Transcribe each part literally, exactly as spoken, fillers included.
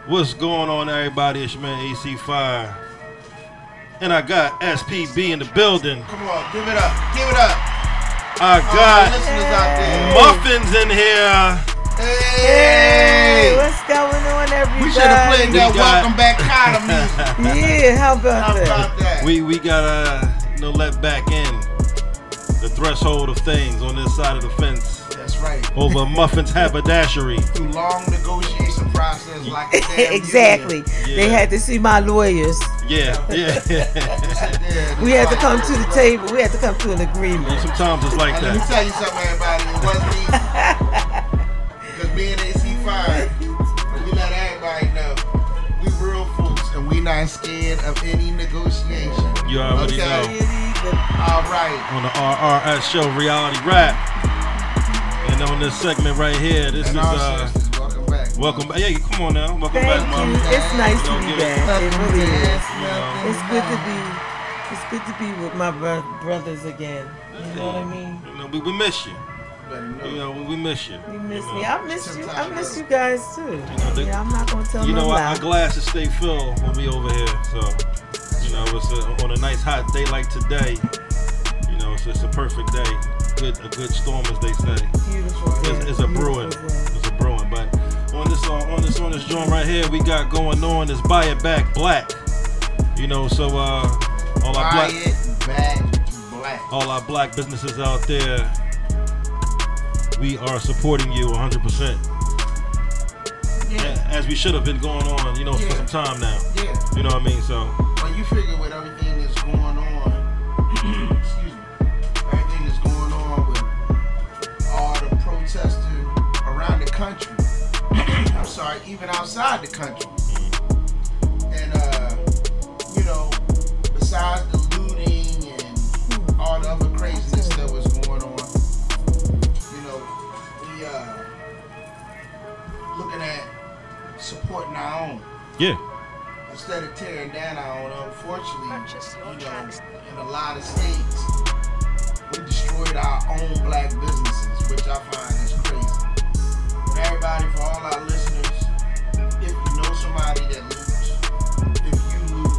What's going on, everybody? It's your man A C Fire. And I got S P B in the building. Come on, give it up. Give it up. I got oh, listeners out there. Muffins in here. Hey, hey, what's going on, everybody? We should have played that We got- Welcome Back kind of music. Yeah, how about How that? about that? We we gotta you know let back in the threshold of things on this side of the fence That's right. over Muffins haberdashery. Through long negotiation process like a damn Exactly. Yeah. They had to see my lawyers. Yeah, yeah. union. We had to come to the table. We had to come to an agreement. And sometimes it's like And let me that. tell you something, everybody. It wasn't easy. Because me and A C Fire, we let everybody know we real folks and we not scared of any negotiation. You already Okay. know. All right. On the R R S show, Reality Rap. And on this segment right here, this And is our uh sisters, welcome back. welcome back. Yeah, come on now. Welcome Thank back, you. Mom. It's nice to Don't be give it- back. It Nothing really is, is. nothing It's good to is. be. It's good to be with my bro- brothers again. You know what I mean? You know, we, we miss you. Better know. You know, we, we miss you. You miss you me. know. I miss you. I miss you guys too. know, they- Yeah, I'm not gonna tell You no know, our, lie. our glasses stay filled when we over here. So, you know, it's a, on a nice hot day like today. You know, it's, it's a perfect day. Good, a good storm, as they say. Beautiful. It's, day. it's a Beautiful brewing. day. It's a brewing. But on this, uh, on this, on this joint right here, we got going on is Buy It Back Black. You know, so uh, all our Buy black, it back black. all our black businesses out there, we are supporting you one hundred percent. Yeah. As we should have been going on, you know, Yeah. for some time now. Yeah. You know what I mean? So. Well, you figure with everything that's going on, excuse me, everything that's going on with all the protesters around the country, I'm sorry, even outside the country. And, uh, you know, besides the looting and all the other craziness that was going on, you know, we, uh, looking at supporting our own. Yeah. Instead of tearing down our own, unfortunately, you know, in a lot of states, we destroyed our own black businesses, which I find is crazy. But everybody, for all our listeners, if you know somebody that loots, if you loot,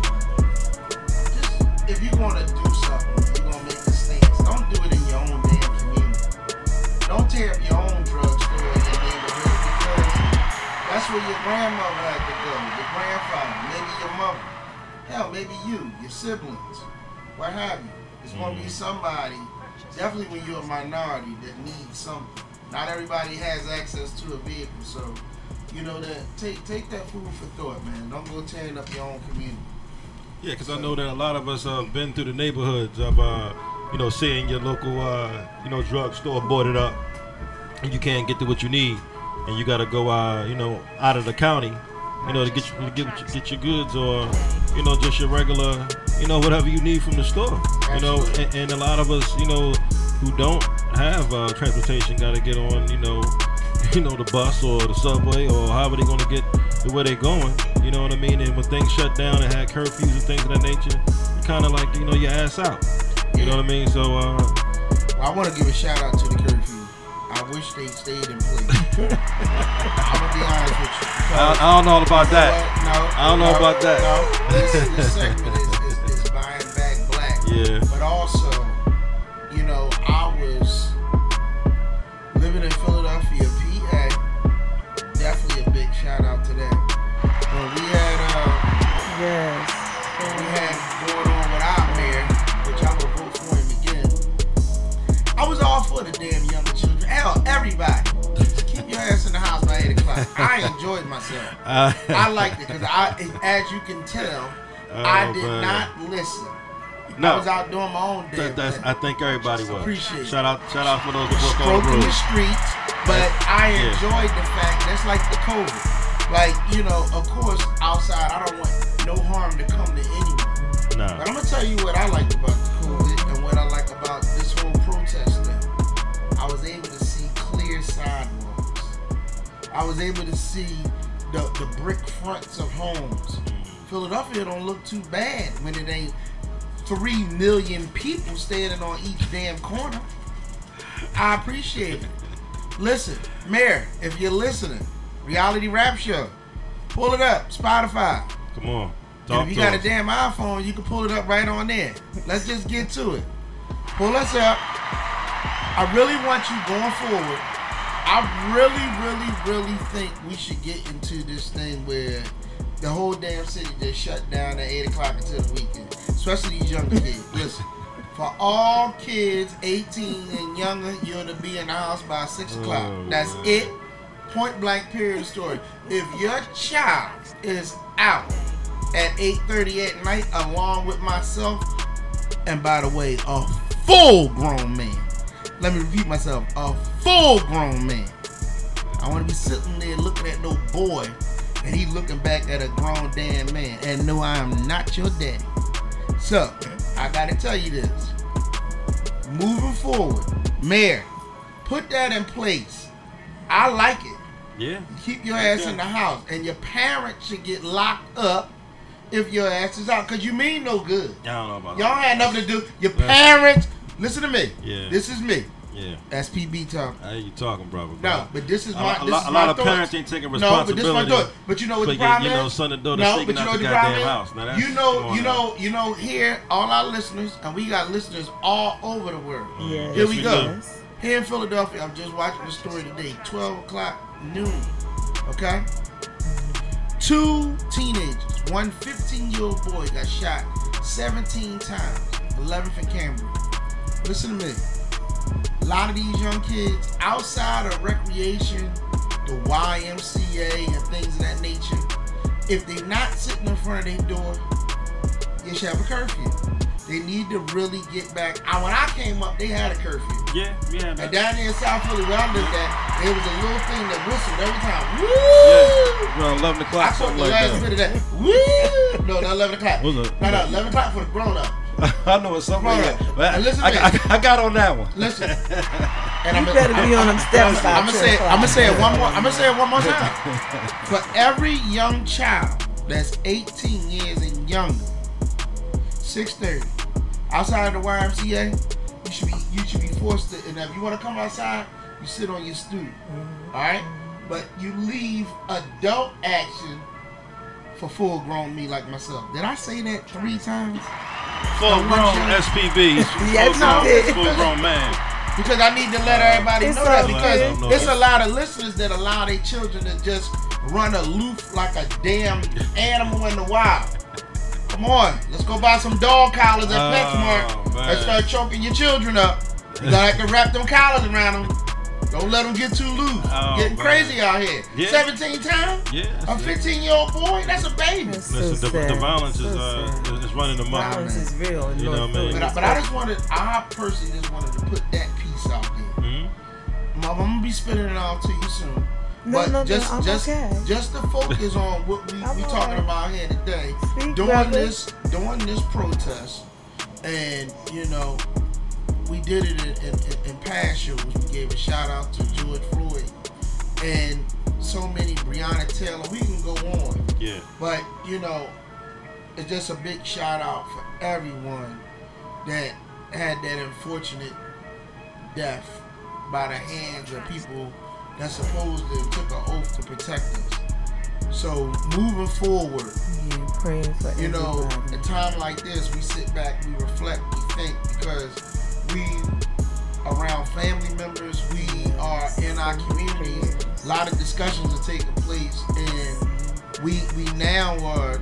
just, if you're gonna do something, you're gonna make a stance, don't do it in your own damn community. Don't tear up your own drugstore in your neighborhood because that's where your grandmother had to go, your grandfather, maybe your mother, hell, maybe you, your siblings, what have you. It's gonna be somebody, definitely when you're a minority, that needs something. Not everybody has access to a vehicle, so you know that take take that food for thought, man. Don't go tearing up your own community. Yeah, because I know that a lot of us have been through the neighborhoods of, uh, you know, seeing your local, uh, you know, drugstore boarded up, and you can't get to what you need, and you got to go, uh, you know, out of the county, you know, to get you, to get what you- get your goods, or you know, just your regular, you know, whatever you need from the store. You know, and, and a lot of us, you know, who don't have uh, transportation, got to get on, you know, you know, the bus or the subway or however they're gonna get to where they're going. You know what I mean? And when things shut down and had curfews and things of that nature, you kind of like, you know, your ass out. You know what I mean? So, uh, Well, I want to give a shout out to the curfew. I wish they stayed in place. I'm gonna be honest with you. I, I don't know about that. No, I don't know no, about that. No, this, this segment is, is, is buying back black. Yeah. But also, you know, I was living in Philadelphia, P A. Definitely a big shout out to that. When we had, uh, Yes. we had going on with our mayor, which I would vote for him again. I was all for the damn younger children. Hell, everybody. Keep your ass in the house by eight o'clock. I enjoyed myself. Uh, I liked it because I, as you can tell, I Oh, did man. not listen. No. I was out doing my own damn that, that's, thing. I think everybody was. Appreciate it. Shout out, shout out for those that broke all the Stroking the rules. streets, but I Yeah. enjoyed the fact that's like the COVID. Like, you know, of course, outside, I don't want no harm to come to anyone. Nah. But I'm gonna tell you what I liked about the COVID and what I like about this whole protest thing. I was able to see clear sidewalks. I was able to see the, the brick fronts of homes. Philadelphia don't look too bad when it ain't three million people standing on each damn corner. I appreciate it. Listen, Mayor, if you're listening, Reality Rap Show, Pull it up, Spotify. Come on. And if you got us. a damn iPhone, you can pull it up right on there. Let's just get to it. Pull us up. I really want you going forward. I really, really, really think we should get into this thing where the whole damn city just shut down at eight o'clock until the weekend. Especially these younger kids. Listen, for all kids eighteen and younger, you're to be in the house by six o'clock. Oh, That's man. it. Point blank period of story. If your child is out at eight thirty at night along with myself, and by the way, a full grown man. Let me repeat myself, a full grown man. I want to be sitting there looking at no boy and he looking back at a grown damn man, and no, I am not your daddy. So, I gotta tell you this. Moving forward, Mayor, put that in place. I like it. Yeah. Keep your ass yeah. in the house, and your parents should get locked up if your ass is out, because you mean no good. I don't know about Y'all that. had nothing to do. Your parents, listen to me. Yeah. This is me. Yeah. S P B talking. I hear you talking, brother. No, but this is a, my. A, this a, is a my lot of thoughts. parents ain't taking responsibility. No, but this is my thought. But you know what the problem you, is? You know, son and daughter no, sneaking but you know out what the the goddamn problem house. Now, that's you know, you know, out. you know. Here, all our listeners, and we got listeners all over the world. Yes. Here we yes, go. Yes. Here in Philadelphia, I'm just watching the story today. Twelve o'clock noon. Okay. Two teenagers, one fifteen-year-old boy got shot seventeen times. eleventh and Cambridge. Listen to me. A lot of these young kids outside of recreation, the Y M C A and things of that nature, if they're not sitting in front of their door, you should have a curfew. They need to really get back. I, when I came up, they had a curfew. Yeah, yeah. And down there in South Philly, where I lived at, there was a little thing that whistled every time. Woo! Yeah. Around eleven o'clock, I caught something the like last that. bit of that. Woo! No, not eleven o'clock. What's up? No, no, eleven o'clock for the grown-up. I know it's something like that. But I, listen I, I, I got on that one. Listen. And You I'm better be on them steps. I'm gonna say, I'm gonna say it one more. I'm gonna say it one more time. For every young child that's eighteen years and younger, six thirty, outside of the Y M C A, you should be you should be forced to. And if you want to come outside, you sit on your stool. Mm-hmm. All right, but you leave adult action for full grown me like myself. Did I say that three times? Full grown S P B. Yes, you did. Full grown man. Because I need to let everybody It's know that, so because good. there's a lot of listeners that allow their children to just run aloof like a damn animal in the wild. Come on, let's go buy some dog collars at Oh, PetSmart man. and start choking your children up. You gotta have to wrap them collars around them. Don't let them get too loose. Oh, Getting man. crazy out here. Yeah. seventeen times? Yeah. A fifteen-year-old boy? That's a baby. That's so Listen, the, the sad. violence So is uh, sad. is running amok. Violence is real. in You know North what I mean? Philly. But I, but I just wanted, I personally just wanted to put that piece out there. Mm-hmm. Mom, I'm gonna be spitting it off to you soon. No, but no, just, no, I'm just, okay. just to focus on what we I'm we all talking right. about here today. Speak, during brother. this, during this protest, and you know, we did it in, in, in past shows. We gave a shout out to George Floyd, and so many Breonna Taylor. We can go on. Yeah. But, you know, it's just a big shout out for everyone that had that unfortunate death by the hands of people that supposedly took an oath to protect us. So, moving forward, Yeah, praying for you know, everybody. a time like this, we sit back, we reflect, we think, because we around family members, we are in our communities. A lot of discussions are taking place, and we we now are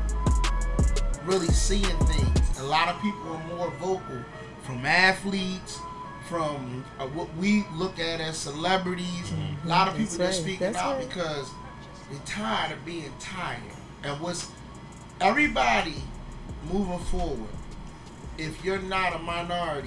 really seeing things. A lot of people are more vocal, from athletes, from uh, what we look at as celebrities. Mm-hmm. A lot of people That's that are right. speaking That's out right. because they're tired of being tired. And what's everybody moving forward, if you're not a minority,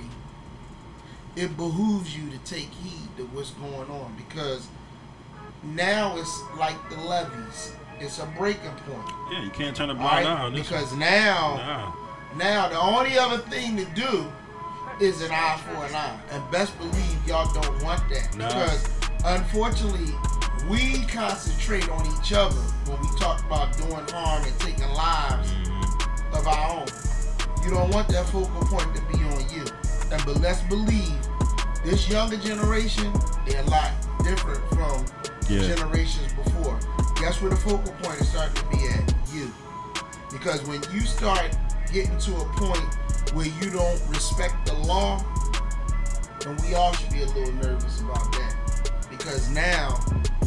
it behooves you to take heed to what's going on, because now it's like the levees. It's a breaking point. Yeah, you can't turn a All blind right? eye on this. Because now, Nah. now the only other thing to do is an eye for an eye. And best believe y'all don't want that. Nah. Because unfortunately, we concentrate on each other when we talk about doing harm and taking lives Mm-hmm. of our own. You don't want that focal point to be on you. And but let's believe this younger generation, they're a lot different from Yeah. generations before. guess where the focal point is starting to be at? You. Because when you start getting to a point where you don't respect the law, then we all should be a little nervous about that. Because now,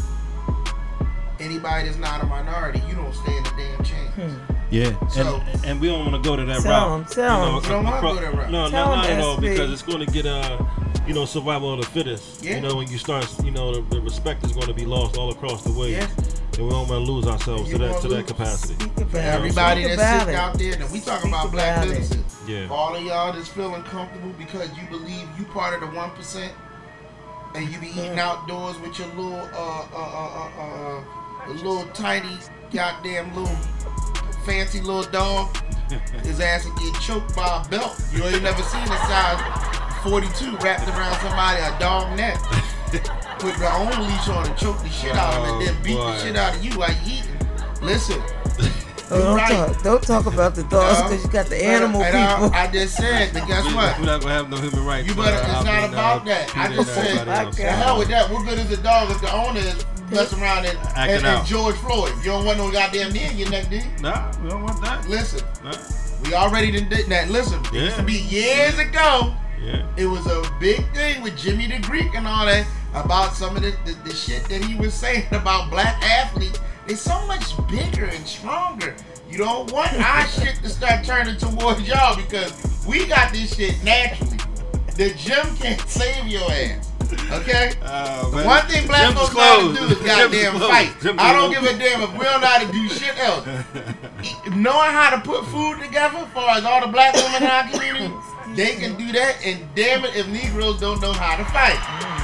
anybody that's not a minority, you don't stand a damn chance. Hmm. Yeah, So- and, and we don't want to go to that Tell route. him, tell him. You don't wanna acro- go that route. No, Tell no, him, not at all, S B. because it's going to get uh, you know, survival of the fittest. Yeah. You know, when you start, you know, the, the respect is going to be lost all across the way, Yeah. and we don't want to lose ourselves You to that wanna to that lose- capacity. Speak about For it. everybody Speak that's about sitting it. out there, and we talking Speak about black about it. businesses. Yeah. For all of y'all that's feeling comfortable because you believe you part of the one percent, and you be eating outdoors with your little, uh, uh, uh, uh, uh, the little tiny, goddamn little fancy little dog. His ass will get choked by a belt. You ain't never seen a size forty-two wrapped around somebody a dog neck. Put their own leash on and choke the shit out of him, and then beat Oh, boy. the shit out of you while you eating. Listen. Oh, don't, Right. talk, don't talk about the dogs No. because you got the animal And I- people. I, just said, but guess We- what? We're not gonna have no human rights. You better- uh, it's out not there about now. that. I Peter just and said- everybody else. The The hell with that. What good is a dog if the owner is messing around and, Acting and, out. and George Floyd? You don't want no goddamn knee in your neck, do you? Nah, we don't want that. Listen, Nah. we already done did that. Listen, it used to Yeah. be years ago. Yeah. It was a big thing with Jimmy the Greek and all that about some of the, the, the shit that he was saying about black athletes. They're so much bigger and stronger. You don't want our shit to start turning towards y'all because we got this shit naturally. The gym can't save your ass. Okay? Uh, The man. one thing black Gym's folks know how to closed. do is Gym's goddamn closed. fight. Gym's I don't give closed. a damn if we don't know how to do shit else. Knowing how to put food together, as far as all the black women in our community, they can do that. And damn it, if Negroes don't know how to fight,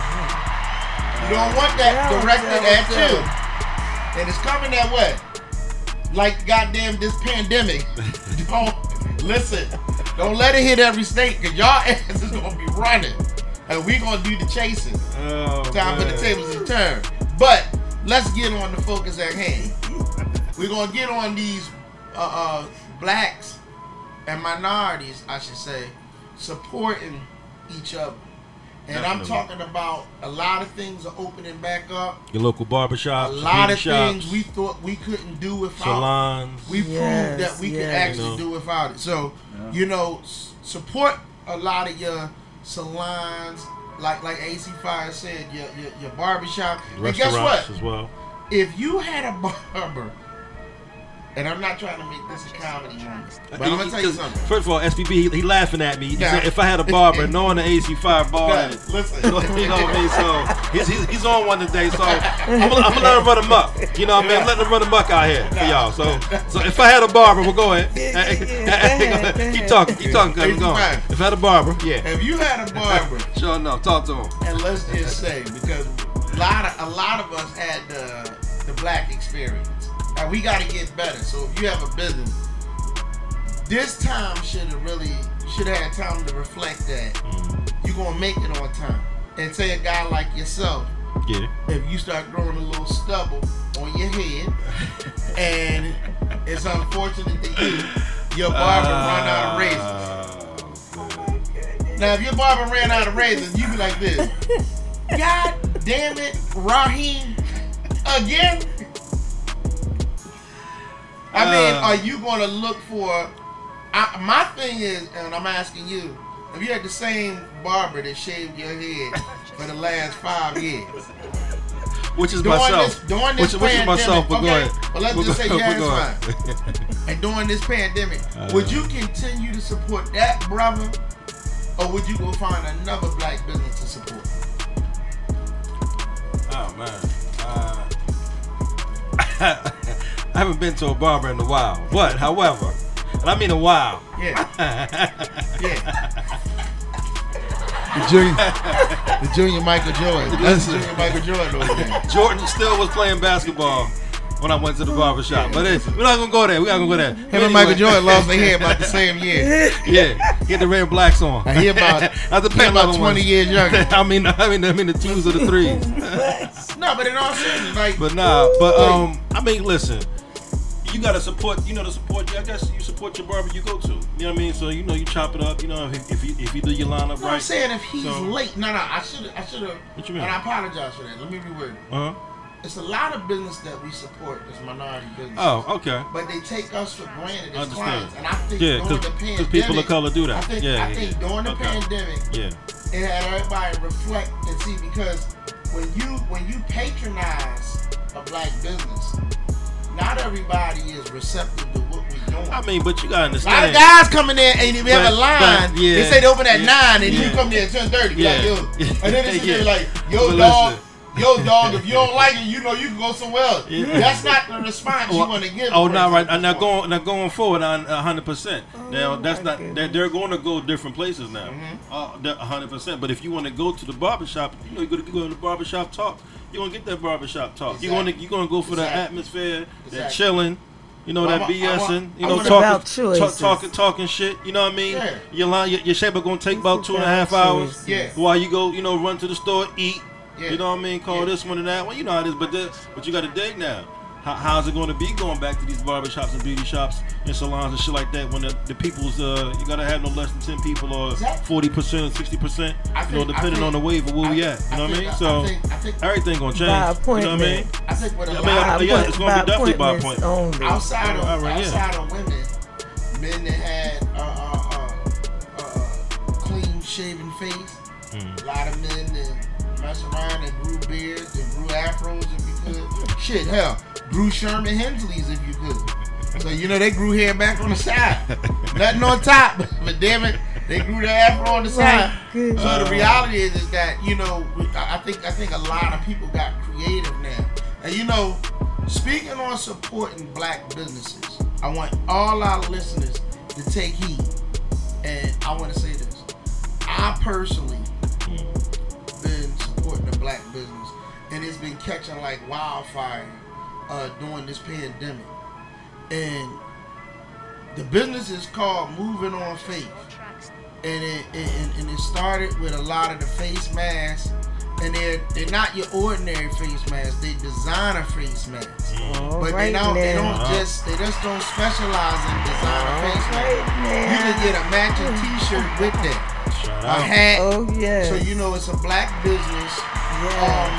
you don't want that Yeah, directed yeah, at yeah. you. And it's coming that way. Like goddamn this pandemic. Don't listen. Don't let it hit every state, cause y'all ass is gonna be running, and we gonna do the chasing. Oh, Time for man. the tables to turn. But let's get on the focus at hand. We're gonna get on these uh, uh, blacks and minorities, I should say, supporting each other. And I'm Definitely. talking about a lot of things are opening back up. Your local barbershops, A lot of beauty shops, things we thought we couldn't do without. salons. We Yes, proved that we can yes. actually You know. do without it. So, you know, s- support a lot of your salons, like like A C Fire said, your your, your barbershop. And guess Restaurants what? as well. If you had a barber, and I'm not trying to make this a comedy movie, but I'm gonna tell you something. First of all, S P B, he, he laughing at me. He Nah. said, if I had a barber, knowing the A C five bar, Nah, listen. you know what I mean? So he's, he's, he's on one today. So I'm gonna, I'm gonna let him run him up. You know what I mean? Let him run him up out here for y'all. So so if I had a barber, we'll go ahead. Yeah, yeah, yeah. Go ahead, go Keep ahead. talking, keep talking, cause we're going. If I had a barber, yeah. If you had a barber, Sure enough, talk to him. and let's just say, because a lot of a lot of us had the the black experience, and we got to get better. So if you have a business, this time should have really should have had time to reflect that you're gonna make it on time. And say a guy like yourself, Yeah. if you start growing a little stubble on your head, and it's unfortunate that you your barber run out of razors. razors. Now, if your barber ran out of razors, you be like this. God damn it, Raheem, again? I mean, Uh. are you going to look for... I, my thing is, and I'm asking you, if you had the same barber that shaved your head for the last five years, Which is During myself. this- during this which, which is myself, but go pandemic, ahead. okay, well, let's We'll just go- say, yeah, we'll it's go ahead. and during this pandemic, Uh. would you continue to support that brother, or would you go find another black business to support? Oh man, uh, I haven't been to a barber in a while. But however, and I mean a while. Yeah, yeah. The junior, the junior Michael Jordan. That's the junior Michael Jordan over there. Jordan still was playing basketball when I went to the barber shop. But it, we're not gonna go there. We're not gonna go there. Him and Michael Jordan lost their hair about the same year. Yeah, get the red and blacks on. Now, he about, Not the he pink about level twenty ones. years younger. I mean, I mean, I mean the twos or the threes. No, but in all seriousness, like, But nah, but um, I mean, listen, you gotta support, you know, to support. I guess you support your barber you go to. You know what I mean? So you know, you chop it up. You know, if, if you if you do your lineup no, right. I'm saying if he's So- late. No, no, I should have, I should have. What you mean? And I apologize for that. Let me reword it. Uh huh. it's a lot of business that we support as minority businesses. Oh, okay. But they take us for granted as Understand. clients, and I think Yeah, during the because pandemic, people of color do that. I think, yeah, I yeah, think yeah. during the Okay. pandemic, Yeah. it had everybody reflect and see, because when you when you patronize a black business, not everybody is receptive to what we're doing. I mean, but you gotta A lot understand. of guys coming in ain't even have a But- line. but, yeah, they say they open at yeah, nine, and yeah. you come there at ten thirty. Yeah. Like, yo. And then they sit there Yeah. like, yo, But dog, listen. yo, dog. If you don't like it, you know you can go somewhere else. Yeah. That's not the response you Well, want to give. Oh, a not person right. at Now this point. going, now going forward, on a hundred percent. Now Oh, that's my not. goodness. They're, they're going to go different places now. Mhm. Uh, a hundred percent. But if you want to go to the barbershop, you know, you're going to go to the barbershop talk. You're gonna get that barbershop talk. You're Exactly. gonna you're gonna go for the Exactly. atmosphere, that Exactly. chilling. You know, Well, that I wa- I wa- BSing. You I know, wanna- talking, About talk, choices. talking, talking shit. You know what I mean? Yeah. Your line, your, your shaper gonna take It's about two and a about half hours. choices. Yeah. While you go, you know, run to the store, eat. Yeah. You know what I mean? Call Yeah. this one and that one. You know how it is. But this, but you got to dig now. How, how's it going to be going back to these barbershops and beauty shops and salons and shit like that when the, the people's uh you gotta have no less than ten people or Exactly. forty percent or sixty percent. I You know, think- I depending think- on the wave of where we I- at. You know what I think- mean? So I think, I think, everything gonna change. By You know what I mean? appointment. I think with a Yeah, I lot mean, I- of yeah, it's gonna be definitely by appointments appointment. only. outside of All right, yeah. outside of women, men that had uh, uh, uh, uh, clean shaven face. Mm. A lot of men that mess around and grew beards and grew afros if you could. Shit, hell, grew Sherman Hensleys if you could. So you know they grew hair back on the side, nothing on top. But damn it, they grew the afro on the side. Good. So the reality is, is that you know we- I I think I think a lot of people got creative now, and you know, speaking on supporting black businesses, I want all our listeners to take heed, and I want to say this: I personally been supporting the black business, and it's been catching like wildfire uh, during this pandemic, and the business is called Moving on Faith. And it, and, and it started with a lot of the face masks, and they're they're not your ordinary face masks. They designer face masks, All but right they don't they now. don't Uh-huh. just they just don't specialize in designer All face right masks. You now. can get a matching T-shirt with that, Shout a out. hat. Oh yeah. So you know it's a black business. Um,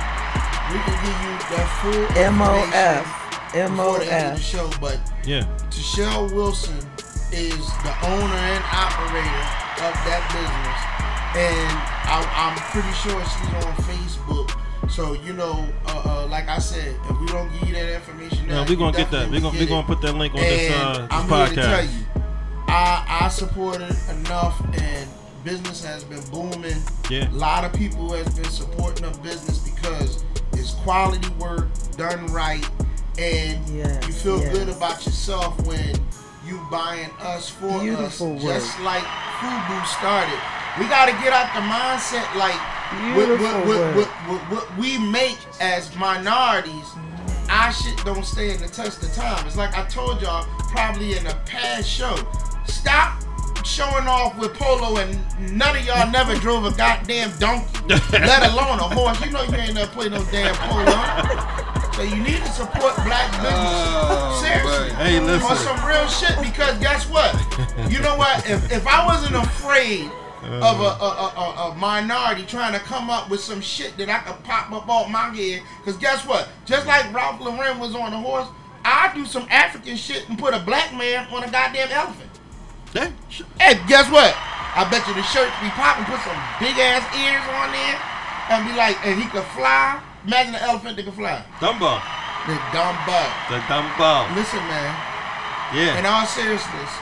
Yes. we can give you that full M O information F. M O before the end of the F. show, but Yeah. Tashelle Wilson is the owner and operator of that business, and I, I'm pretty sure she's on Facebook. So you know, uh, uh, like I said, if we don't give you that information, now, Yeah, we you gonna get that. definitely We gonna will we get gonna it. put that link on And this uh this I'm here to tell podcast. you, I I support it enough, and business has been booming. Yeah. A lot of people has been supporting the business because it's quality work done right, and Yes, you feel yes. good about yourself when you buying us for Beautiful us. work. Just like Fubu started, we got to get out the mindset like what, Beautiful what, what, work. what, what, what we make as minorities. Our shit don't stand the test of time. It's like I told y'all probably in a past show. Stop showing off with polo, and none of y'all never drove a goddamn donkey, let alone a horse. You know you ain't never played no damn polo. So you need to support black businesses. Oh, Seriously. man. Hey, On listen. some real shit, because guess what? You know what? If, if I wasn't afraid of a, a, a, a minority trying to come up with some shit that I could pop up off my head, because guess what? Just like Ralph Lauren was on a horse, I do some African shit and put a black man on a goddamn elephant. Yeah. sh- Hey, guess what? I bet you the shirts be popping, put some big ass ears on there, and be like, and he could fly. Imagine an elephant that could fly. Dumbo. The dumb bug. The Dumbo. Listen, man. Yeah. In all seriousness,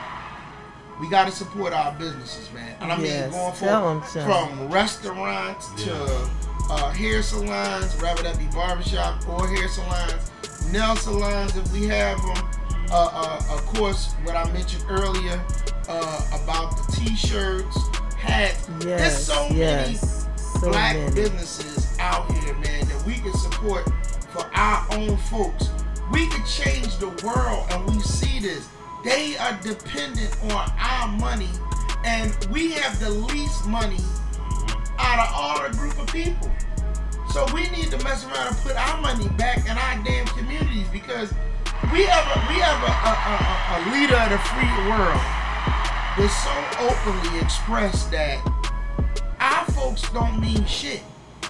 we got to support our businesses, man. And I mean, Yes, going tell 'em, from, tell 'em. from restaurants to Yeah. uh, hair salons, whether that be barbershop or hair salons, nail salons if we have them. Uh, uh, of course, what I mentioned earlier uh, about the T-shirts, hats. There's Yes. so many Yes. So black many. businesses out here, man, that we can support for our own folks. We can change the world, and we see this. They are dependent on our money, and we have the least money out of all the group of people. So we need to mess around and put our money back in our damn communities, because we have a, we have a, a, a, a leader of the free world that so openly expressed that our folks don't mean shit.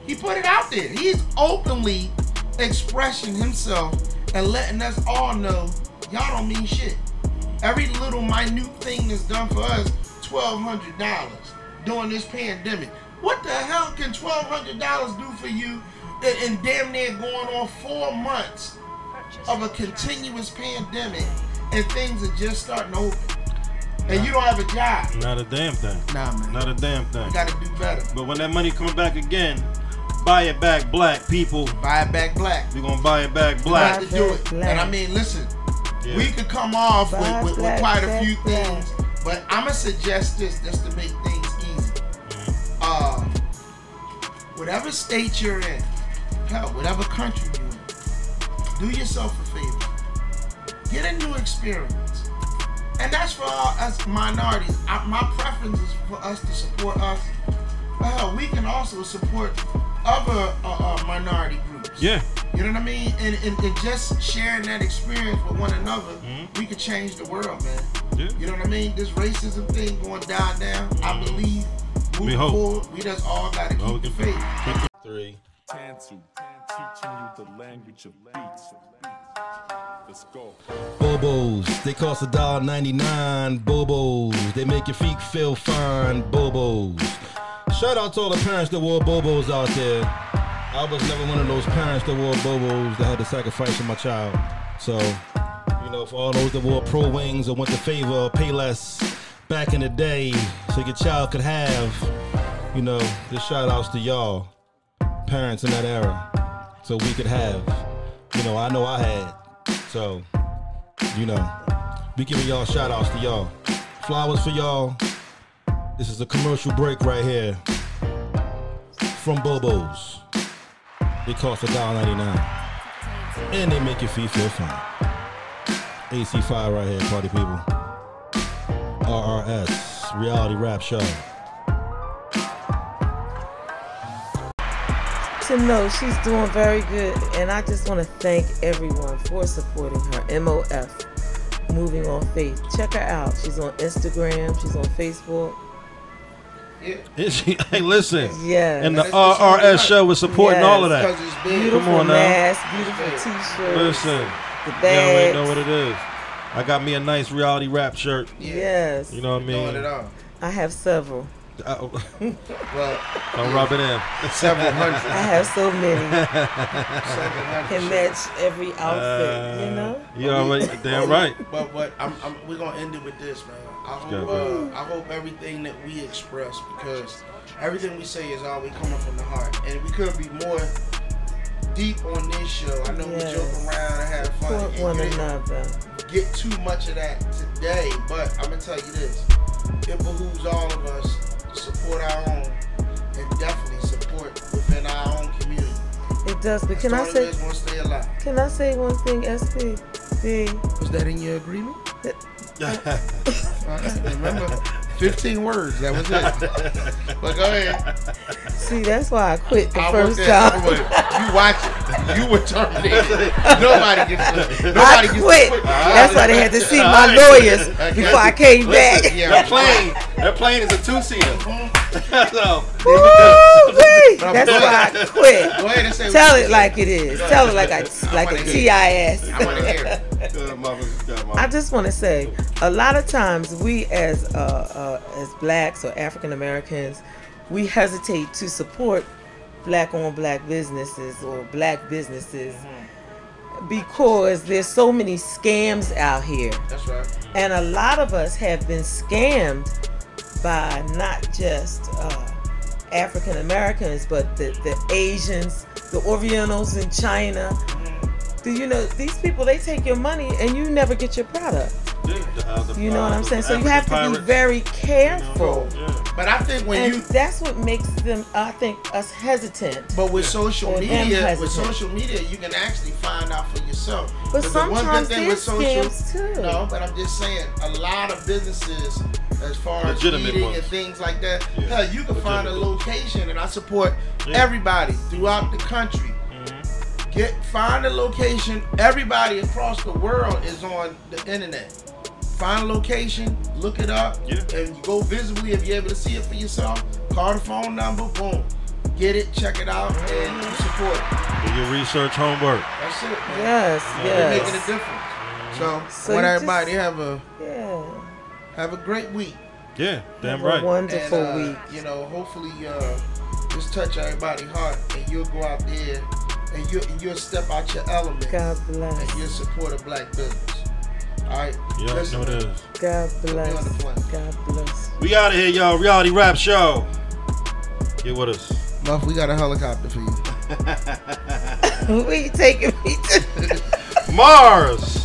He put it out there. He's openly expressing himself and letting us all know y'all don't mean shit. Every little minute thing that's done for us, twelve hundred dollars during this pandemic. What the hell can twelve hundred dollars do for you in, in damn near going on four months of a continuous pandemic and things are just starting to open? And you don't have a job. Not a damn thing. Nah, man. Not a damn thing. You gotta do better. But when that money comes back again, buy it back black, people. Buy it back black. We're gonna buy it back You black. have to do it. Black. And I mean, listen, Yeah. we could come off with, Buy with, with black, quite a black, few black. things, but I'm gonna suggest this just to make things easy. Uh, whatever state you're in, hell, whatever country you're in, do yourself a favor. Get a new experience. And that's for all us minorities. I, my preference is for us to support us. But hell, we can also support other uh, uh, minority groups. Yeah. You know what I mean? And, and, and just sharing that experience with one another, Mhm. we could change the world, man. Yeah. You know what I mean? This racism thing going down, down. I believe moving hope. forward, we just all gotta keep Oh, the we faith. can- Three. Tantu, teaching you the language of beats. Let's go. Bobos, they cost a dollar ninety-nine. Bobos, they make your feet feel fine. Bobos. Shout out to all the parents that wore Bobos out there. I was never one of those parents that wore Bobos that had to sacrifice for my child. So, you know, for all those that wore Pro Wings or went to Favor or Payless back in the day, so your child could have, you know, just shout outs to y'all, parents in that era, so we could have. You know, I know I had. So, you know, we giving y'all shout outs to y'all. Flowers for y'all. This is a commercial break right here from Bobos. They cost a dollar ninety-nine. And they make your feet feel fine. A C five right here, party people. R R S, Reality Rap Show. To know she's doing very good, and I just want to thank everyone for supporting her. M O F, Moving on Faith. Check her out. She's on Instagram. She's on Facebook. Yeah. Is she? Hey, listen. Yes. And the That's what she R R S was show is supporting Yes. all of that. Because it's big. Beautiful Come on now. mask, beautiful T-shirts, Listen. the You already bags. know what it is. I got me a nice reality rap shirt. Yeah. Yes, You know what I Doing mean? it all. I have several. I- Well, Don't rub it in. several I hundred. have so many. several hundred. Can match every outfit, you know. You already damn right. But but I'm, I'm we're gonna end it with this, man. I hope go, uh, I hope everything that we express, because everything we say is always coming from the heart, and we could be more deep on this show. I know we Yes. joke around and have fun. Support and one you didn't another. get too much of that today, but I'm gonna tell you this: it behooves all of us to support our own and definitely support within our own community. It does, but can That's I the only way say? it's gonna stay alive. Can I say one thing, S P? B. Was that in your agreement? Remember, fifteen words. That was it. But go ahead. See, that's why I quit the I first was there. time. You watch it. You were terminated. Nobody gets to. Nobody I gets to quit. quit. That's why they had to see All my right. lawyers I before I got came you. back. Listen, yeah, That plane, that plane is a two-seater. So, Woo-wee! That's why I quit. Go ahead and say. Tell what it you like it is. Tell it like I like wanna a hear T I S. said. I want to hear it. I just want to say, a lot of times we as uh, uh, as blacks or African Americans, we hesitate to support black-owned black businesses or black businesses because there's so many scams out here, That's right. and a lot of us have been scammed by not just uh, African Americans, but the, the Asians, the Orientals in China. Do you know these people? They take your money and you never get your product. You know what I'm saying? So you have to be very careful. But I think when And you. that's what makes them, I think, us hesitant. But with social Or them media, with hesitant. social media, you can actually find out for yourself. But the one good sometimes thing there's with scams too. No, but I'm just saying, a lot of businesses, as far as Legitimate eating ones. and things like that, Yeah. hell, you can find a Legitimate. location, and I support Yeah. everybody throughout the country. Get find a location. Everybody across the world is on the internet. Find a location, look it up, Yeah. and go visibly if you're able to see it for yourself. Call the phone number, boom. get it, check it out, and you support it. Do your research homework. That's it, man. Yes, Yeah. We're yes. making a difference. So, So I want you everybody just- have a Yeah. have a great week. Yeah, damn Have right. a wonderful and, uh, week. You know, hopefully, uh, just touch everybody's heart, and you'll go out there, and you and you'll step out your element, God bless. and you'll support a black business. All right. Yeah, Listen, know it is. God Put me on the bless. plane. God bless. We out of here, y'all. Reality Rap Show. Get with us. Muff, we got a helicopter for you. Who are you taking me to? Mars.